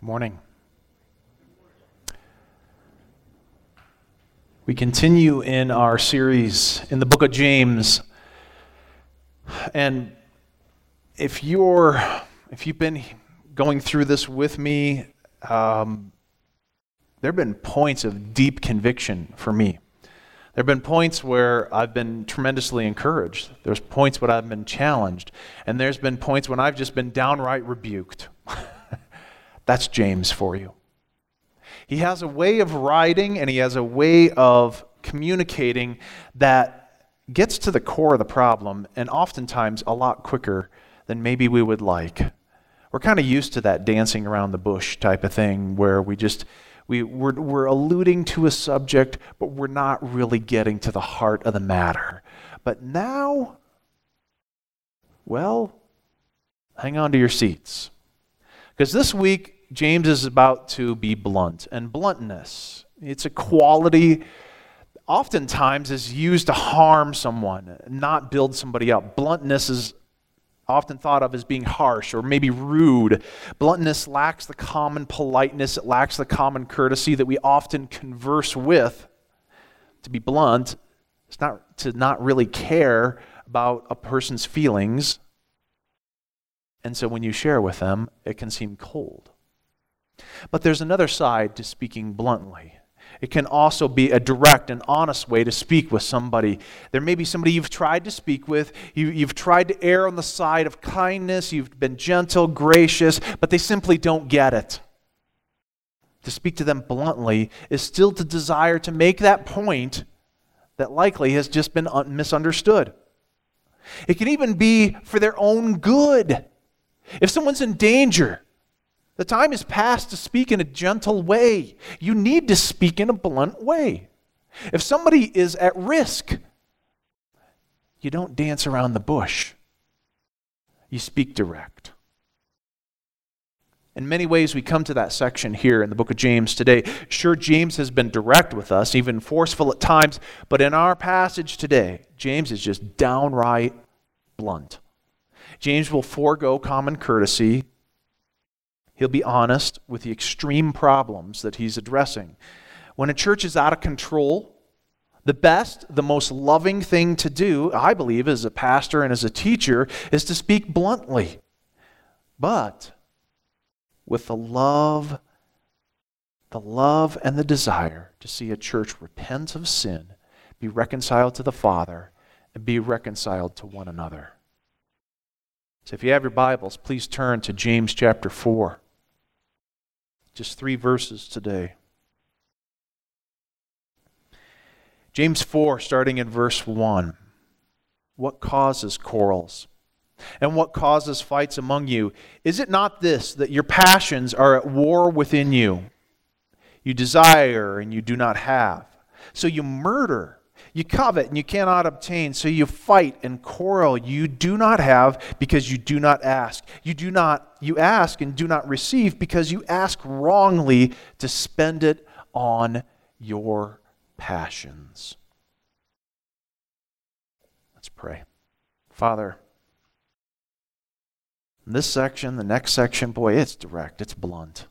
Good morning. We continue in our series in the book of James. And if you've been going through this with me, there have been points of deep conviction for me. There have been points where I've been tremendously encouraged. There's points when I've been challenged. And there's been points when I've just been downright rebuked. That's James for you. He has a way of writing and he has a way of communicating that gets to the core of the problem, and oftentimes a lot quicker than maybe we would like. We're kind of used to that dancing around the bush type of thing where we're alluding to a subject, but we're not really getting to the heart of the matter. But now, well, hang on to your seats. Because this week, James is about to be blunt. And bluntness, it's a quality oftentimes is used to harm someone, not build somebody up. Bluntness is often thought of as being harsh or maybe rude. Bluntness lacks the common politeness. It lacks the common courtesy that we often converse with. To be blunt is not really care about a person's feelings. And so when you share with them, it can seem cold. But there's another side to speaking bluntly. It can also be a direct and honest way to speak with somebody. There may be somebody you've tried to speak with. You've tried to err on the side of kindness. You've been gentle, gracious, but they simply don't get it. To speak to them bluntly is still to desire to make that point that likely has just been misunderstood. It can even be for their own good. If someone's in danger, the time is past to speak in a gentle way. You need to speak in a blunt way. If somebody is at risk, you don't dance around the bush. You speak direct. In many ways, we come to that section here in the book of James today. Sure, James has been direct with us, even forceful at times, but in our passage today, James is just downright blunt. James will forego common courtesy. He'll be honest with the extreme problems that he's addressing. When a church is out of control, the best, the most loving thing to do, I believe, as a pastor and as a teacher, is to speak bluntly. But with the love and the desire to see a church repent of sin, be reconciled to the Father, and be reconciled to one another. So if you have your Bibles, please turn to James chapter 4. Just 3 verses today. James 4, starting in verse 1. What causes quarrels? And what causes fights among you? Is it not this, that your passions are at war within you? You desire and you do not have. So you murder. You covet and you cannot obtain, so you fight and quarrel. You do not have because you do not ask. You ask and do not receive because you ask wrongly to spend it on your passions. Let's pray. Father, in this section, the next section, boy, it's direct, it's blunt.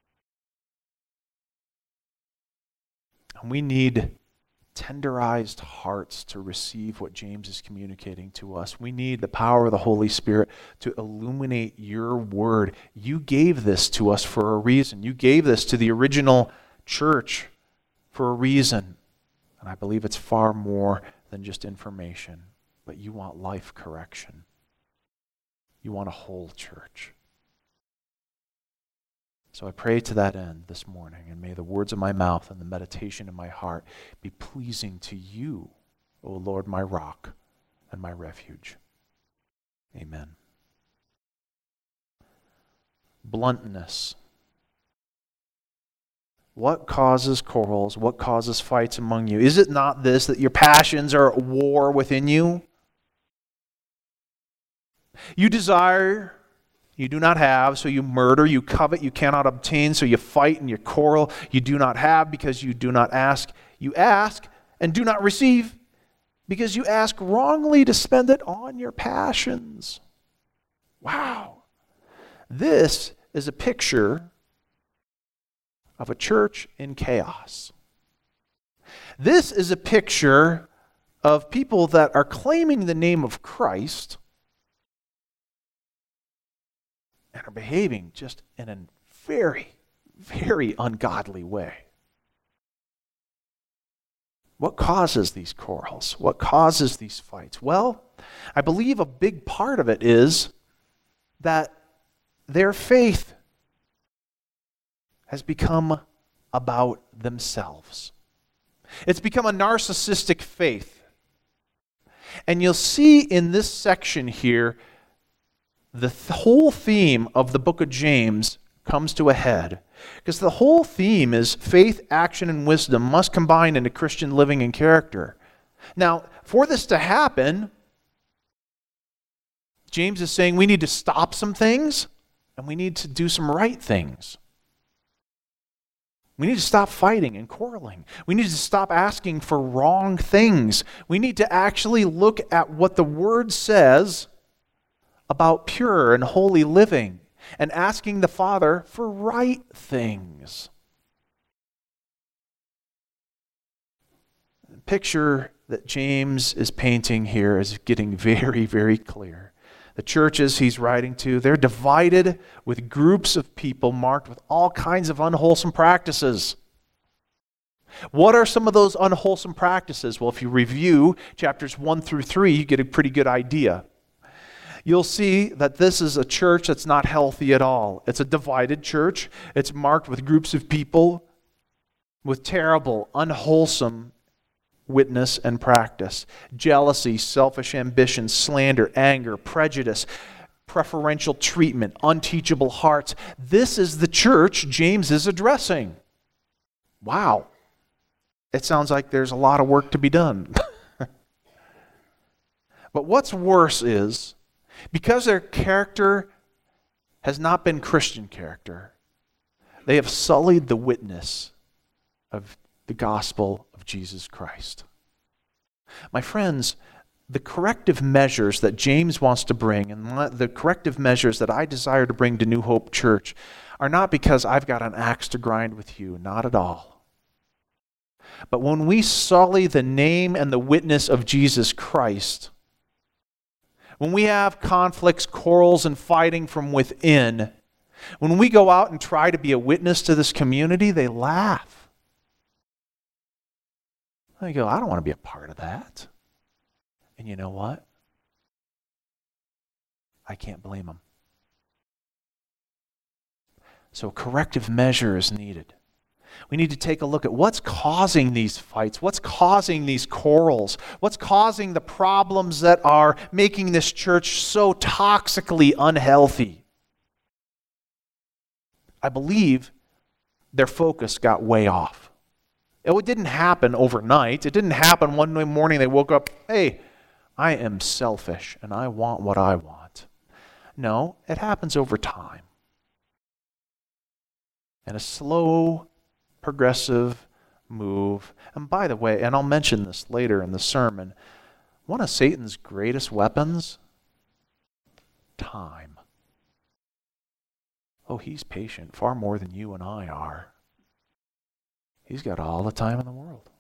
And we need tenderized hearts to receive what James is communicating to us. We need the power of the Holy Spirit to illuminate your word. You gave this to us for a reason. You gave this to the original church for a reason. And I believe it's far more than just information. But you want life correction. You want a whole church. So I pray to that end this morning, and may the words of my mouth and the meditation of my heart be pleasing to you, O Lord, my rock and my refuge. Amen. Bluntness. What causes quarrels? What causes fights among you? Is it not this, that your passions are at war within you? You desire, you do not have, so you murder. You covet, you cannot obtain, so you fight and you quarrel. You do not have because you do not ask. You ask and do not receive because you ask wrongly to spend it on your passions. Wow. This is a picture of a church in chaos. This is a picture of people that are claiming the name of Christ and are behaving just in a very, very ungodly way. What causes these quarrels? What causes these fights? Well, I believe a big part of it is that their faith has become about themselves. It's become a narcissistic faith. And you'll see in this section here, the whole theme of the book of James comes to a head. Because the whole theme is faith, action, and wisdom must combine into Christian living and character. Now, for this to happen, James is saying we need to stop some things and we need to do some right things. We need to stop fighting and quarreling. We need to stop asking for wrong things. We need to actually look at what the Word says about pure and holy living and asking the Father for right things. The picture that James is painting here is getting very, very clear. The churches he's writing to, they're divided with groups of people marked with all kinds of unwholesome practices. What are some of those unwholesome practices? Well, if you review chapters 1 through 3, you get a pretty good idea. You'll see that this is a church that's not healthy at all. It's a divided church. It's marked with groups of people with terrible, unwholesome witness and practice. Jealousy, selfish ambition, slander, anger, prejudice, preferential treatment, unteachable hearts. This is the church James is addressing. Wow. It sounds like there's a lot of work to be done. But what's worse is, because their character has not been Christian character, they have sullied the witness of the gospel of Jesus Christ. My friends, the corrective measures that James wants to bring and the corrective measures that I desire to bring to New Hope Church are not because I've got an axe to grind with you, not at all. But when we sully the name and the witness of Jesus Christ, when we have conflicts, quarrels, and fighting from within, when we go out and try to be a witness to this community, they laugh. They go, I don't want to be a part of that. And you know what? I can't blame them. So corrective measure is needed. We need to take a look at what's causing these fights, what's causing these quarrels, what's causing the problems that are making this church so toxically unhealthy. I believe their focus got way off. It didn't happen overnight. It didn't happen one morning they woke up, hey, I am selfish and I want what I want. No, it happens over time. And a slow, progressive move. And by the way, and I'll mention this later in the sermon, one of Satan's greatest weapons, time. Oh, he's patient, far more than you and I are. He's got all the time in the world.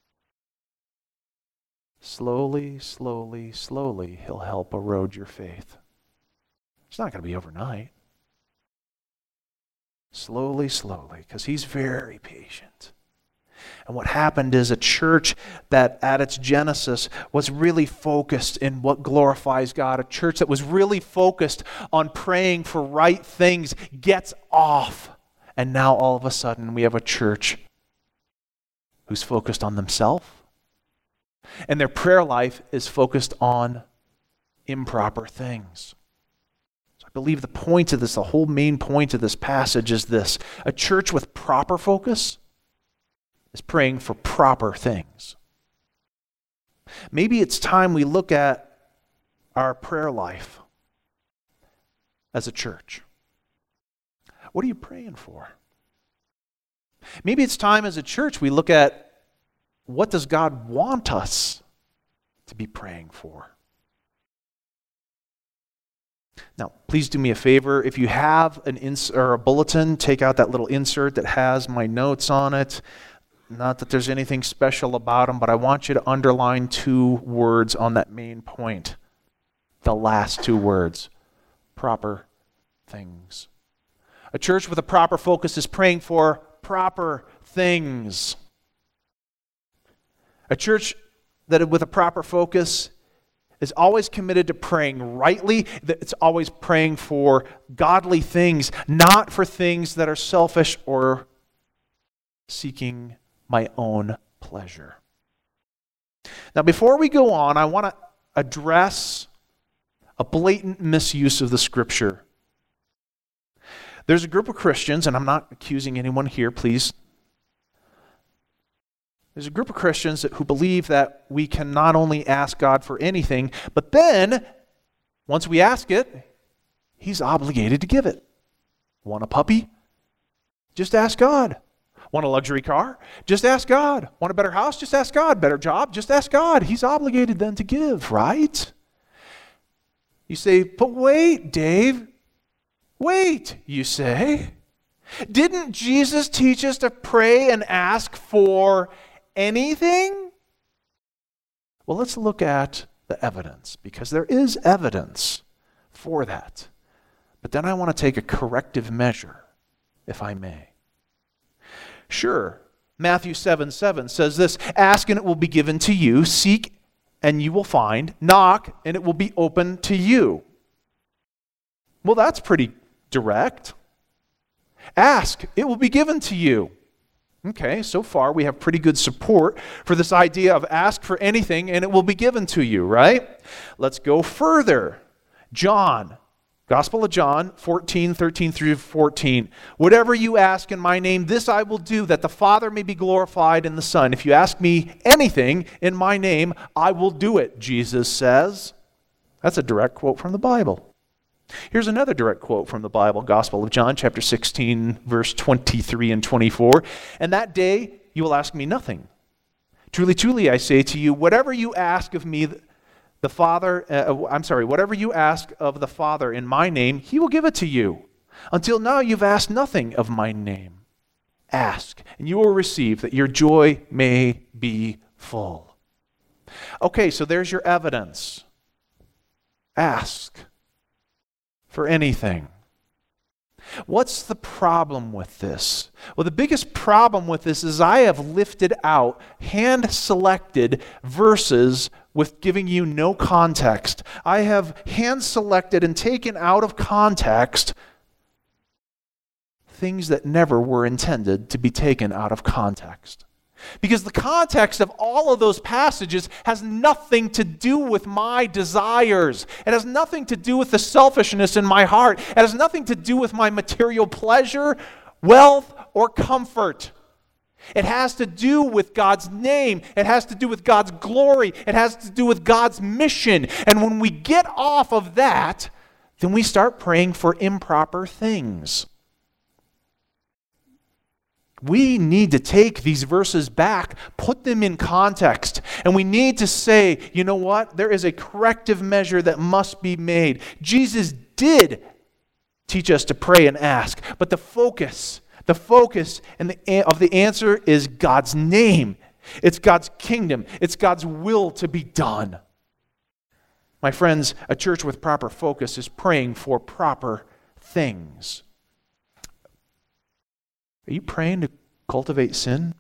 Slowly, slowly, slowly, he'll help erode your faith. It's not going to be overnight. Slowly, slowly, because he's very patient. And what happened is a church that at its genesis was really focused in what glorifies God, a church that was really focused on praying for right things, gets off. And now all of a sudden we have a church who's focused on themselves, and their prayer life is focused on improper things. I believe the point of this, the whole main point of this passage is this. A church with proper focus is praying for proper things. Maybe it's time we look at our prayer life as a church. What are you praying for? Maybe it's time as a church we look at what does God want us to be praying for? Now, please do me a favor. If you have an or a bulletin, take out that little insert that has my notes on it. Not that there's anything special about them, but I want you to underline 2 words on that main point. The last 2 words. Proper things. A church with a proper focus is praying for proper things. A church that with a proper focus is always committed to praying rightly. It's always praying for godly things, not for things that are selfish or seeking my own pleasure. Now, before we go on, I want to address a blatant misuse of the Scripture. There's a group of Christians, and I'm not accusing anyone here, please. There's a group of Christians who believe that we can not only ask God for anything, but then, once we ask it, He's obligated to give it. Want a puppy? Just ask God. Want a luxury car? Just ask God. Want a better house? Just ask God. Better job? Just ask God. He's obligated then to give, right? You say, but wait, Dave. Wait, you say. Didn't Jesus teach us to pray and ask for anything? Well, let's look at the evidence, because there is evidence for that. But then I want to take a corrective measure, if I may. Sure, Matthew 7:7 says this, ask and it will be given to you, seek and you will find, knock and it will be open to you. Well, that's pretty direct. Ask, it will be given to you. Okay, so far we have pretty good support for this idea of ask for anything and it will be given to you, right? Let's go further. John, Gospel of John 14:13 through 14. Whatever you ask in my name, this I will do, that the Father may be glorified in the Son. If you ask me anything in my name, I will do it, Jesus says. That's a direct quote from the Bible. Here's another direct quote from the Bible, Gospel of John, chapter 16, verse 23 and 24. And that day you will ask me nothing. Truly, truly, I say to you, whatever you ask of me, whatever you ask of the Father in my name, He will give it to you. Until now you've asked nothing of my name. Ask, and you will receive, that your joy may be full. Okay, so there's your evidence. Ask for anything. What's the problem with this? Well, the biggest problem with this is I have lifted out, hand-selected verses with giving you no context. I have hand-selected and taken out of context things that never were intended to be taken out of context. Because the context of all of those passages has nothing to do with my desires. It has nothing to do with the selfishness in my heart. It has nothing to do with my material pleasure, wealth, or comfort. It has to do with God's name. It has to do with God's glory. It has to do with God's mission. And when we get off of that, then we start praying for improper things. We need to take these verses back, put them in context, and we need to say, you know what? There is a corrective measure that must be made. Jesus did teach us to pray and ask, but the focus of the answer is God's name. It's God's kingdom. It's God's will to be done. My friends, a church with proper focus is praying for proper things. Are you praying to cultivate sin?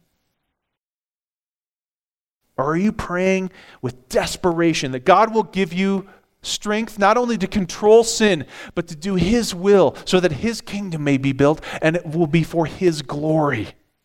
Or are you praying with desperation that God will give you strength not only to control sin, but to do His will so that His kingdom may be built and it will be for His glory?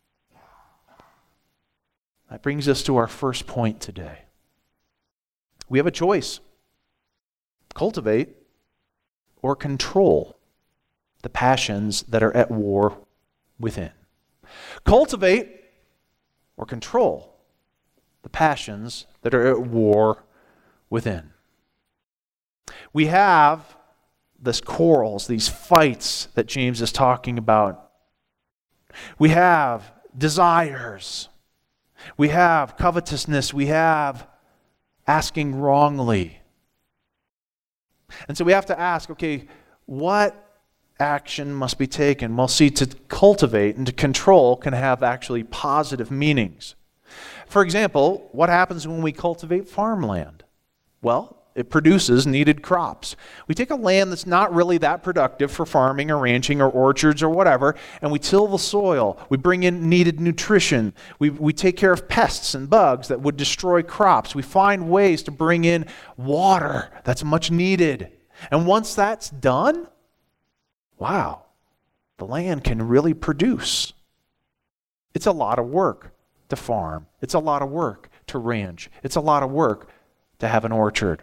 That brings us to our first point today. We have a choice. Cultivate or control the passions that are at war within. Cultivate or control the passions that are at war within. We have these quarrels, these fights that James is talking about. We have desires. We have covetousness. We have asking wrongly. And so we have to ask, okay, What action must be taken? Well, see, to cultivate and to control can have actually positive meanings. For example, what happens when we cultivate farmland? Well, it produces needed crops. We take a land that's not really that productive for farming or ranching or orchards or whatever, and we till the soil. We bring in needed nutrition. We take care of pests and bugs that would destroy crops. We find ways to bring in water that's much needed. And once that's done, wow, the land can really produce. It's a lot of work to farm. It's a lot of work to ranch. It's a lot of work to have an orchard.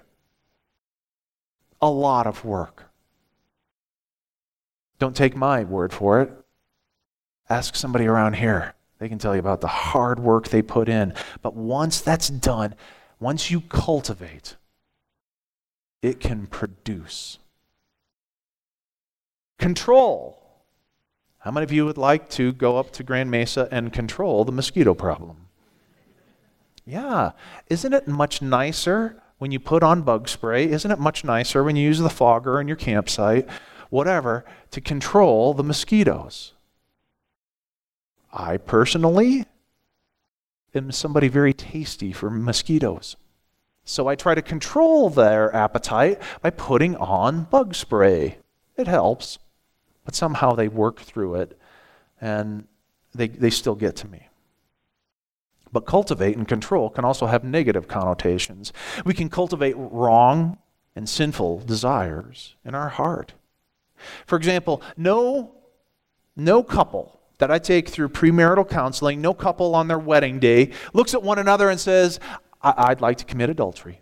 A lot of work. Don't take my word for it. Ask somebody around here. They can tell you about the hard work they put in. But once that's done, once you cultivate, it can produce. Control. How many of you would like to go up to Grand Mesa and control the mosquito problem? Yeah. Isn't it much nicer when you put on bug spray? Isn't it much nicer when you use the fogger in your campsite, whatever, to control the mosquitoes? I personally am somebody very tasty for mosquitoes. So I try to control their appetite by putting on bug spray. It helps, but somehow they work through it and they still get to me. But cultivate and control can also have negative connotations. We can cultivate wrong and sinful desires in our heart. For example, no couple that I take through premarital counseling, no couple on their wedding day looks at one another and says, I'd like to commit adultery.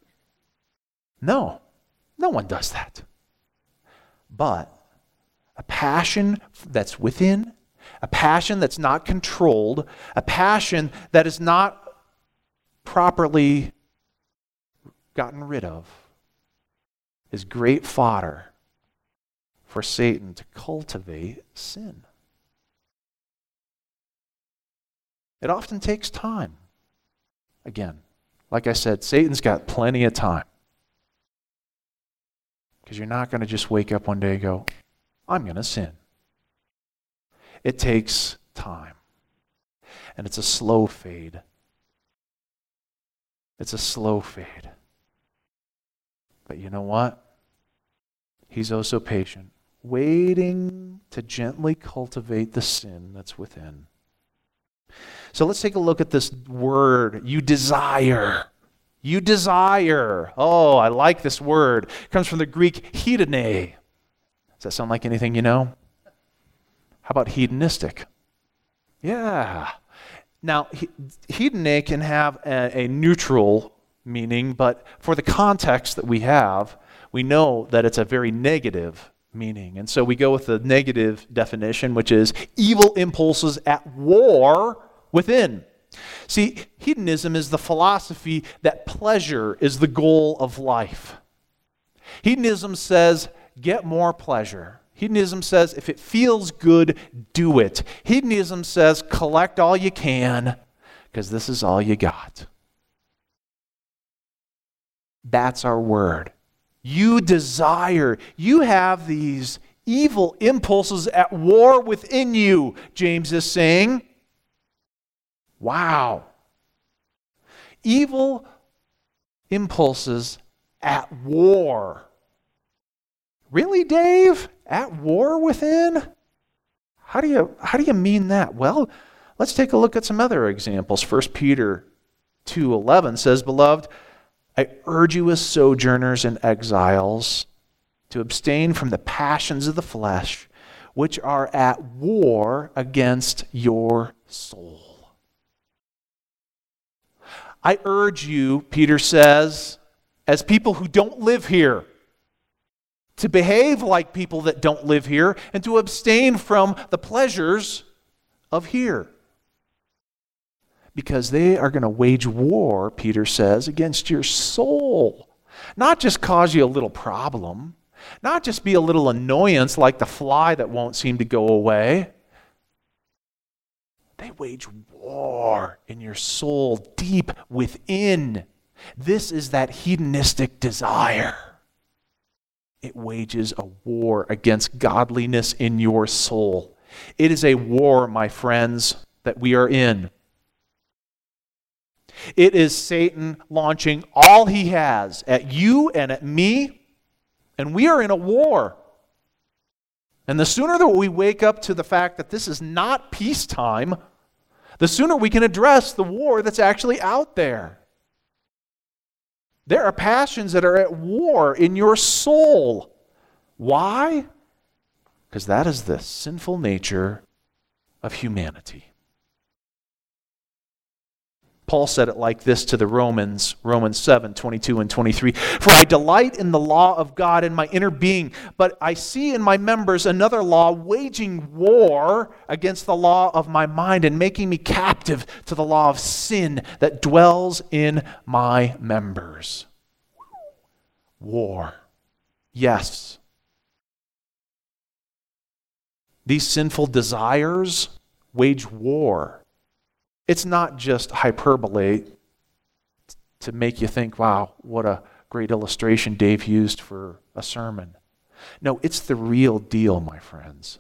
No one does that. But a passion that's within, a passion that's not controlled, a passion that is not properly gotten rid of, is great fodder for Satan to cultivate sin. It often takes time. Again, like I said, Satan's got plenty of time. Because you're not going to just wake up one day and go, I'm going to sin. It takes time. And it's a slow fade. It's a slow fade. But you know what? He's oh so patient, waiting to gently cultivate the sin that's within. So let's take a look at this word, you desire. You desire. Oh, I like this word. It comes from the Greek hedone. Does that sound like anything you know? How about hedonistic? Yeah. Now, hedone can have a neutral meaning, but for the context that we have, we know that it's a very negative meaning. And so we go with the negative definition, which is evil impulses at war within. See, hedonism is the philosophy that pleasure is the goal of life. Hedonism says, get more pleasure. Hedonism says, if it feels good, do it. Hedonism says, collect all you can, because this is all you got. That's our word. You desire. You have these evil impulses at war within you, James is saying. Wow. Evil impulses at war. Really, Dave? At war within? How do you mean that? Well, let's take a look at some other examples. 1 Peter 2:11 says, Beloved, I urge you as sojourners and exiles to abstain from the passions of the flesh, which are at war against your soul. I urge you, Peter says, as people who don't live here, to behave like people that don't live here and to abstain from the pleasures of here. Because they are going to wage war, Peter says, against your soul. Not just cause you a little problem, not just be a little annoyance like the fly that won't seem to go away. They wage war in your soul deep within. This is that hedonistic desire. It wages a war against godliness in your soul. It is a war, my friends, that we are in. It is Satan launching all he has at you and at me, and we are in a war. And the sooner that we wake up to the fact that this is not peacetime, the sooner we can address the war that's actually out there. There are passions that are at war in your soul. Why? Because that is the sinful nature of humanity. Paul said it like this to the Romans, Romans 7, 22 and 23. For I delight in the law of God in my inner being, but I see in my members another law waging war against the law of my mind and making me captive to the law of sin that dwells in my members. War. Yes. These sinful desires wage war. It's not just hyperbole to make you think, wow, what a great illustration Dave used for a sermon. No, it's the real deal, my friends.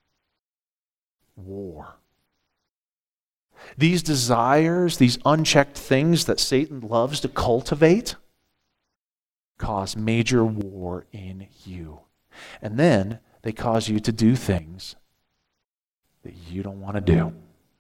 War. These desires, these unchecked things that Satan loves to cultivate, cause major war in you. And then they cause you to do things that you don't want to do.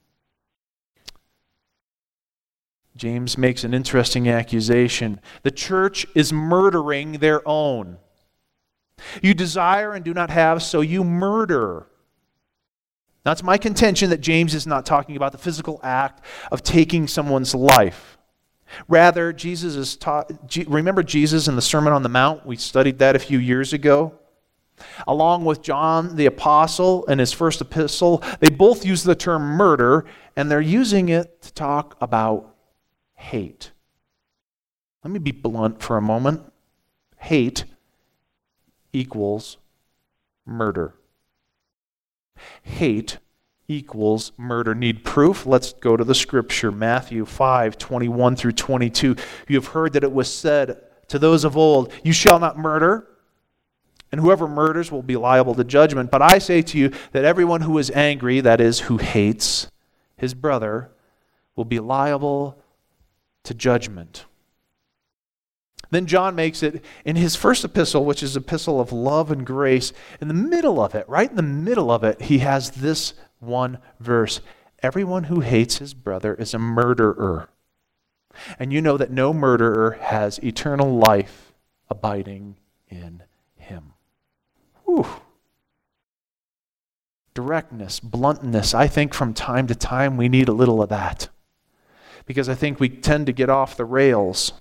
James makes an interesting accusation. The church is murdering their own. You desire and do not have, so you murder. Now, it's my contention that James is not talking about the physical act of taking someone's life. Rather, Jesus is remember Jesus in the Sermon on the Mount? We studied that a few years ago. Along with John the Apostle in his first epistle, they both use the term murder, and they're using it to talk about hate. Let me be blunt for a moment. Hate equals murder. Hate equals murder. Need proof? Let's go to the scripture. Matthew 5, 21 through 22. You have heard that it was said to those of old, you shall not murder, and whoever murders will be liable to judgment. But I say to you that everyone who is angry, that is, who hates his brother, will be liable to judgment. Then John makes it in his first epistle, which is an epistle of love and grace. In the middle of it, right in the middle of it, he has this one verse. Everyone who hates his brother is a murderer. And you know that no murderer has eternal life abiding in him. Whew. Directness, bluntness. I think from time to time we need a little of that. Because I think we tend to get off the rails.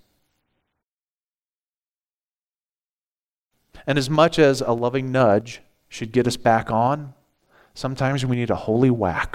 And as much as a loving nudge should get us back on, sometimes we need a holy whack.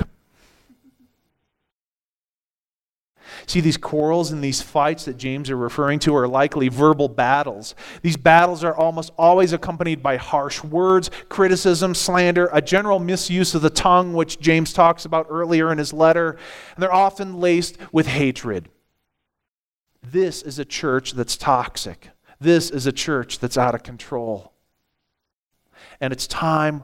See, these quarrels and these fights that James are referring to are likely verbal battles. These battles are almost always accompanied by harsh words, criticism, slander, a general misuse of the tongue, which James talks about earlier in his letter, and they're often laced with hatred. This is a church that's toxic. This is a church that's out of control. And it's time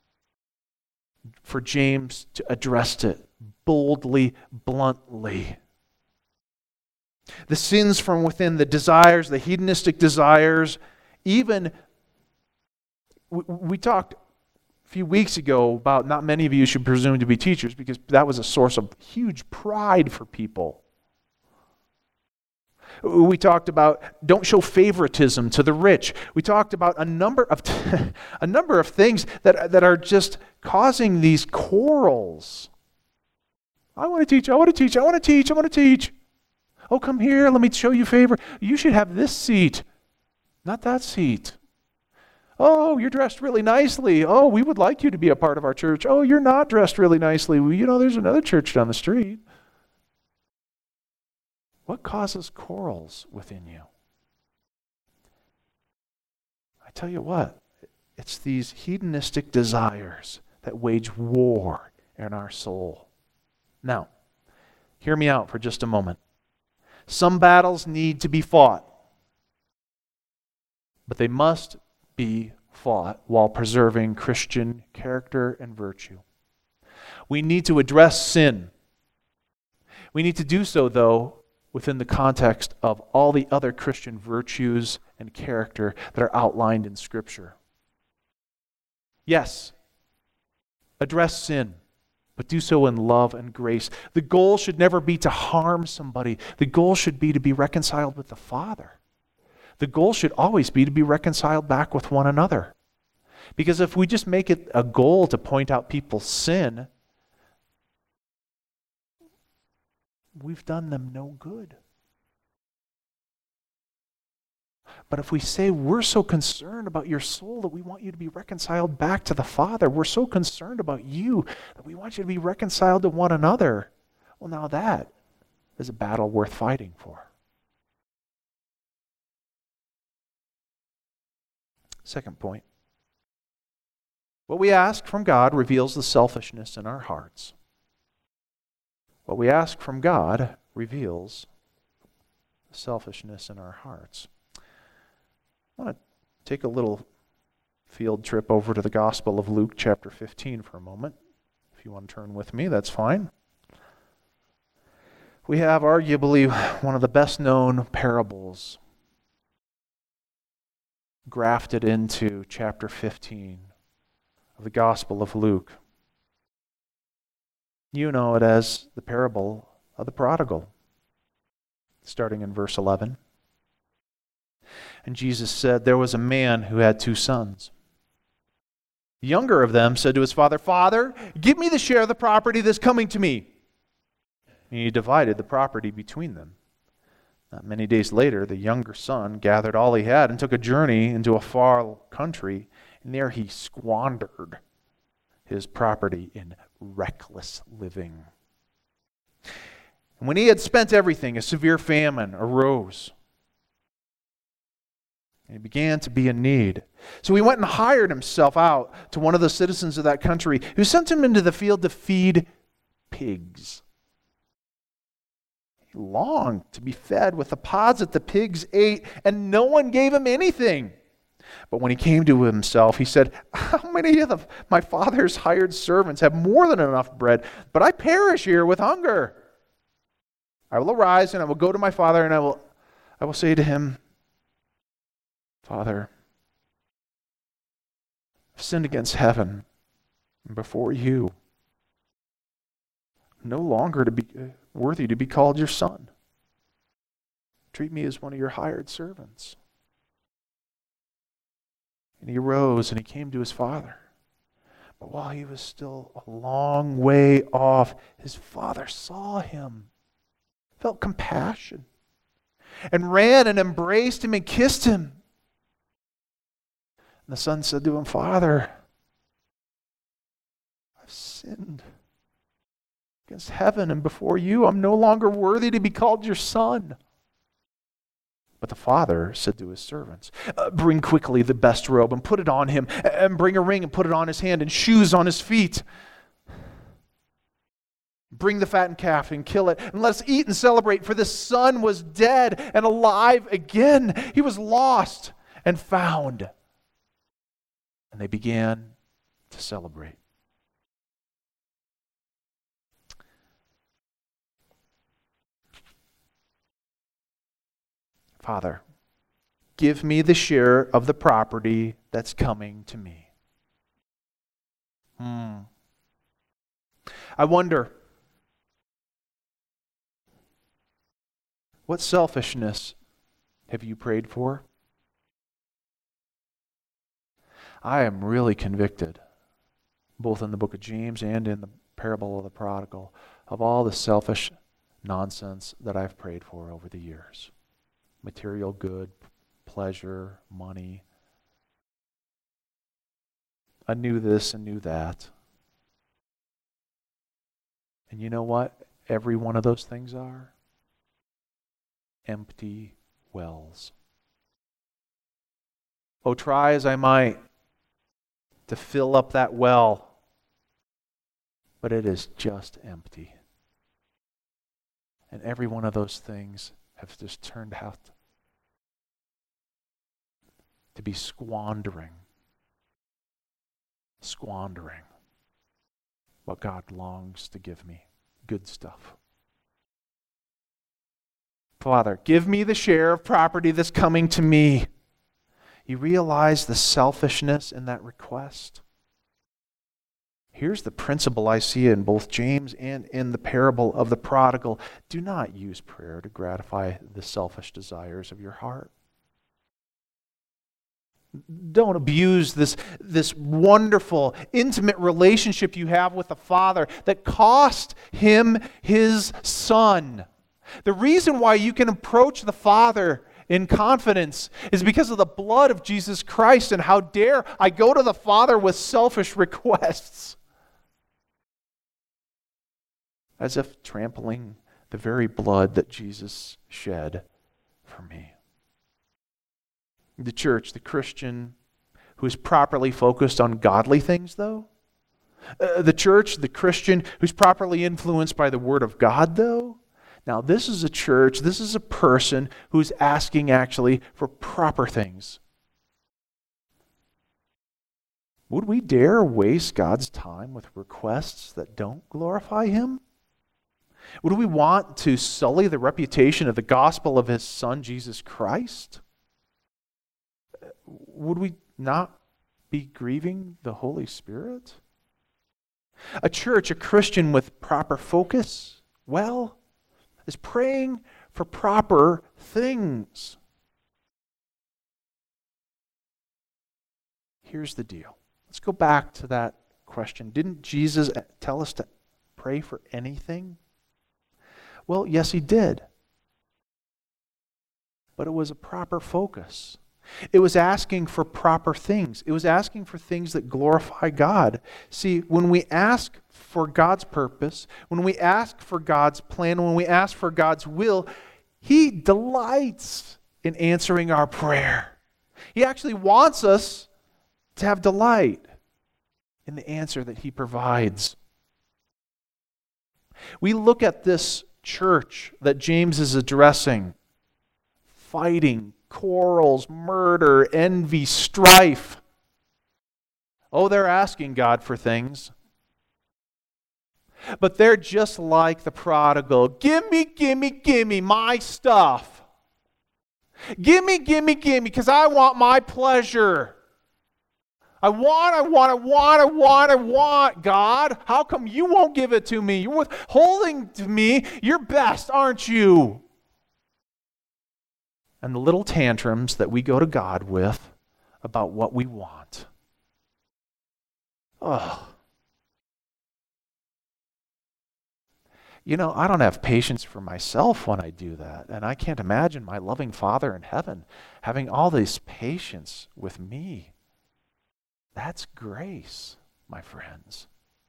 for James to address it boldly, bluntly. The sins from within, the desires, the hedonistic desires, even, we talked a few weeks ago about not many of you should presume to be teachers because that was a source of huge pride for people. We talked about don't show favoritism to the rich. We talked about a number of things that are just causing these quarrels. I want to teach, I want to teach, I want to teach, I want to teach. Oh, come here, let me show you favor. You should have this seat, not that seat. Oh, you're dressed really nicely. Oh, we would like you to be a part of our church. Oh, you're not dressed really nicely. Well, there's another church down the street. What causes quarrels within you? I tell you what, it's these hedonistic desires that wage war in our soul. Now, hear me out for just a moment. Some battles need to be fought, but they must be fought while preserving Christian character and virtue. We need to address sin. We need to do so, though, within the context of all the other Christian virtues and character that are outlined in Scripture. Yes, address sin, but do so in love and grace. The goal should never be to harm somebody. The goal should be to be reconciled with the Father. The goal should always be to be reconciled back with one another. Because if we just make it a goal to point out people's sin, we've done them no good. But if we say we're so concerned about your soul that we want you to be reconciled back to the Father, we're so concerned about you that we want you to be reconciled to one another, well, now that is a battle worth fighting for. Second point. What we ask from God reveals the selfishness in our hearts. What we ask from God reveals the selfishness in our hearts. I want to take a little field trip over to the Gospel of Luke chapter 15 for a moment. If you want to turn with me, that's fine. We have arguably one of the best known parables grafted into chapter 15 of the Gospel of Luke. You know it as the parable of the prodigal, starting in verse 11. And Jesus said, there was a man who had 2 sons. The younger of them said to his father, Father, give me the share of the property that's coming to me. And he divided the property between them. Not many days later, the younger son gathered all he had and took a journey into a far country, and there he squandered his property in reckless living. And when he had spent everything, a severe famine arose. And he began to be in need. So he went and hired himself out to one of the citizens of that country, who sent him into the field to feed pigs. He longed to be fed with the pods that the pigs ate, and no one gave him anything. But when he came to himself, he said, how many of my father's hired servants have more than enough bread, but I perish here with hunger? I will arise and I will go to my father, and I will say to him, Father, I've sinned against heaven and before you. I'm no longer to be worthy to be called your son. Treat me as one of your hired servants. And he arose and he came to his father. But while he was still a long way off, his father saw him, felt compassion, and ran and embraced him and kissed him. And the son said to him, Father, I've sinned against heaven and before you. I'm no longer worthy to be called your son. But the father said to his servants, bring quickly the best robe and put it on him, and bring a ring and put it on his hand, and shoes on his feet. Bring the fattened calf and kill it, and let us eat and celebrate, for this son was dead and alive again. He was lost and found. And they began to celebrate. Father, give me the share of the property that's coming to me. I wonder, what selfishness have you prayed for? I am really convicted, both in the book of James and in the parable of the prodigal, of all the selfish nonsense that I've prayed for over the years. Material good, pleasure, money. I knew this and knew that. And you know what every one of those things are? Empty wells. Oh, try as I might to fill up that well, but it is just empty. And every one of those things have just turned out to be squandering what God longs to give me. Good stuff. Father, give me the share of property that's coming to me. You realize the selfishness in that request? Here's the principle I see in both James and in the parable of the prodigal. Do not use prayer to gratify the selfish desires of your heart. Don't abuse this wonderful, intimate relationship you have with the Father that cost him his Son. The reason why you can approach the Father in confidence is because of the blood of Jesus Christ. And how dare I go to the Father with selfish requests, as if trampling the very blood that Jesus shed for me. The church, the Christian who is properly focused on godly things, though. The church, the Christian who's properly influenced by the Word of God, though. Now, this is a church, this is a person who's asking actually for proper things. Would we dare waste God's time with requests that don't glorify Him? Would we want to sully the reputation of the gospel of His Son, Jesus Christ? Would we not be grieving the Holy Spirit? A church, a Christian with proper focus, is praying for proper things. Here's the deal. Let's go back to that question. Didn't Jesus tell us to pray for anything? Well, yes, He did. But it was a proper focus. It was asking for proper things. It was asking for things that glorify God. See, when we ask for God's purpose, when we ask for God's plan, when we ask for God's will, He delights in answering our prayer. He actually wants us to have delight in the answer that He provides. We look at this church that James is addressing, fighting, quarrels, murder, envy, strife. Oh, they're asking God for things. But they're just like the prodigal. Give me my stuff. Give me, because I want my pleasure. I want, God. How come you won't give it to me? You're withholding to me your best, aren't you? And the little tantrums that we go to God with about what we want. Oh. You know, I don't have patience for myself when I do that. And I can't imagine my loving Father in heaven having all this patience with me. That's grace, my friends.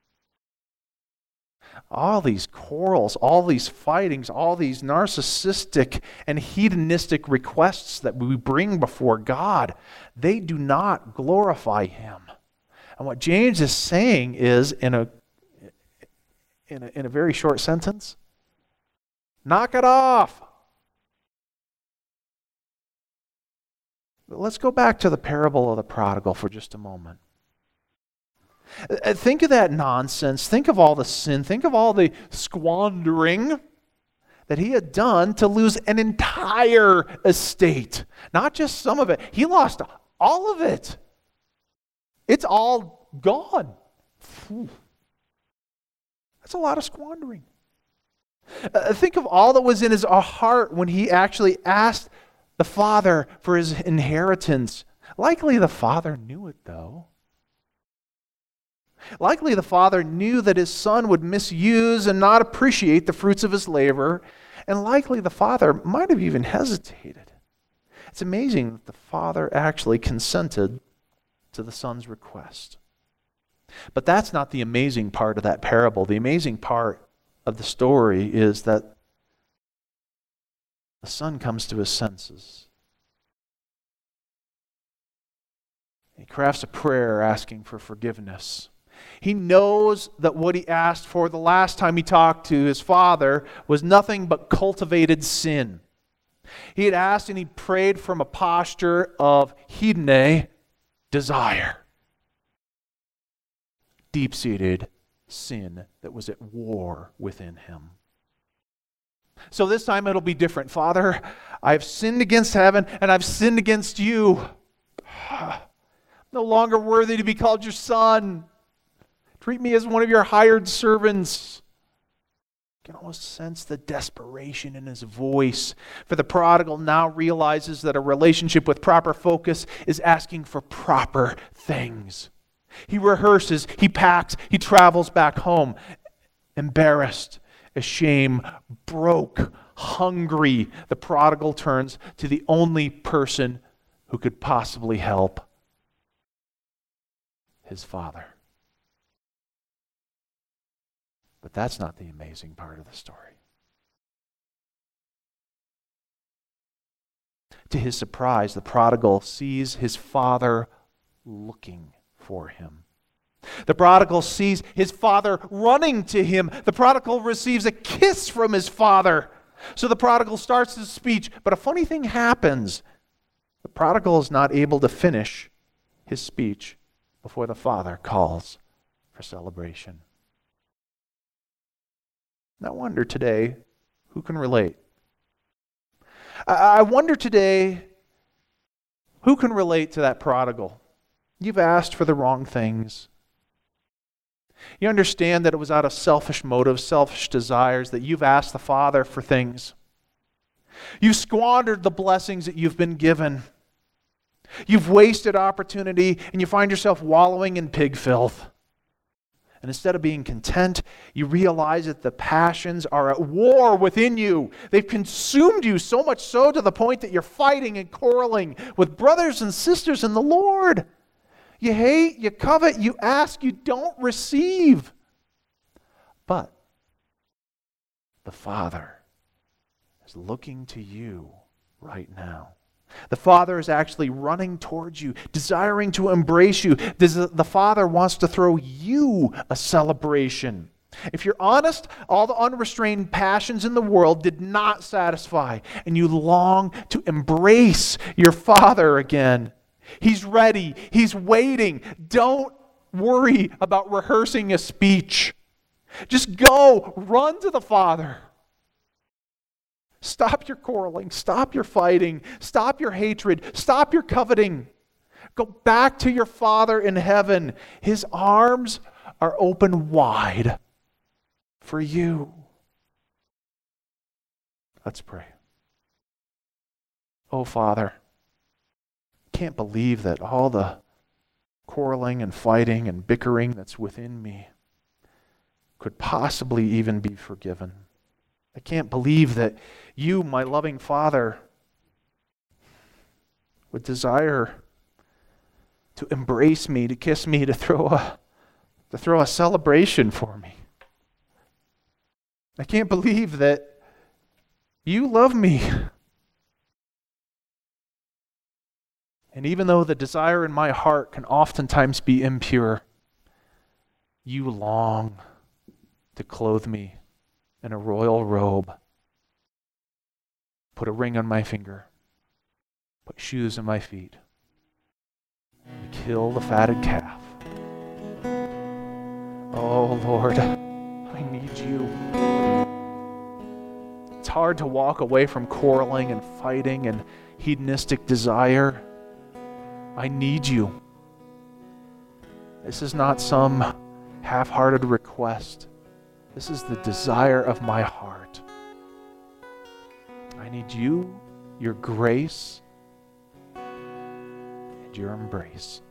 All these quarrels, all these fightings, all these narcissistic and hedonistic requests that we bring before God, they do not glorify Him. And what James is saying is, in a very short sentence, knock it off. But let's go back to the parable of the prodigal for just a moment. Think of that nonsense. Think of all the sin. Think of all the squandering that he had done to lose an entire estate. Not just some of it. He lost all of it. It's all gone. That's a lot of squandering. Think of all that was in his heart when he actually asked the father for his inheritance. Likely the father knew it, though. Likely the father knew that his son would misuse and not appreciate the fruits of his labor, and likely the father might have even hesitated. It's amazing that the father actually consented to the son's request. But that's not the amazing part of that parable. The amazing part of the story is that the son comes to his senses. He crafts a prayer asking for forgiveness. He knows that what he asked for the last time he talked to his father was nothing but cultivated sin. He had asked and he prayed from a posture of hedone, desire. Deep-seated sin that was at war within him. So this time it'll be different. Father, I've sinned against heaven and I've sinned against you. I'm no longer worthy to be called your son. Treat me as one of your hired servants. You can almost sense the desperation in his voice. For the prodigal now realizes that a relationship with proper focus is asking for proper things. He rehearses, he packs, he travels back home. Embarrassed, ashamed, broke, hungry, the prodigal turns to the only person who could possibly help: his father. But that's not the amazing part of the story. To his surprise, the prodigal sees his father looking for him. The prodigal sees his father running to him. The prodigal receives a kiss from his father. So the prodigal starts his speech, but a funny thing happens. The prodigal is not able to finish his speech before the father calls for celebration. I wonder today, who can relate? I wonder today, who can relate to that prodigal? You've asked for the wrong things. You understand that it was out of selfish motives, selfish desires, that you've asked the Father for things. You've squandered the blessings that you've been given. You've wasted opportunity, and you find yourself wallowing in pig filth. And instead of being content, you realize that the passions are at war within you. They've consumed you, so much so to the point that you're fighting and quarreling with brothers and sisters in the Lord. You hate, you covet, you ask, you don't receive. But the Father is looking to you right now. The Father is actually running towards you, desiring to embrace you. The Father wants to throw you a celebration. If you're honest, all the unrestrained passions in the world did not satisfy, and you long to embrace your Father again. He's ready. He's waiting. Don't worry about rehearsing a speech. Just go. Run to the Father. Stop your quarreling. Stop your fighting. Stop your hatred. Stop your coveting. Go back to your Father in heaven. His arms are open wide for you. Let's pray. Oh, Father, can't believe that all the quarreling and fighting and bickering that's within me could possibly even be forgiven. I can't believe that you, my loving Father, would desire to embrace me, to kiss me, to throw a celebration for me. I can't believe that you love me. And even though the desire in my heart can oftentimes be impure, you long to clothe me in a royal robe, put a ring on my finger, put shoes on my feet, and kill the fatted calf. Oh Lord, I need you. It's hard to walk away from quarreling and fighting and hedonistic desire. I need you. This is not some half-hearted request. This is the desire of my heart. I need you, your grace, and your embrace.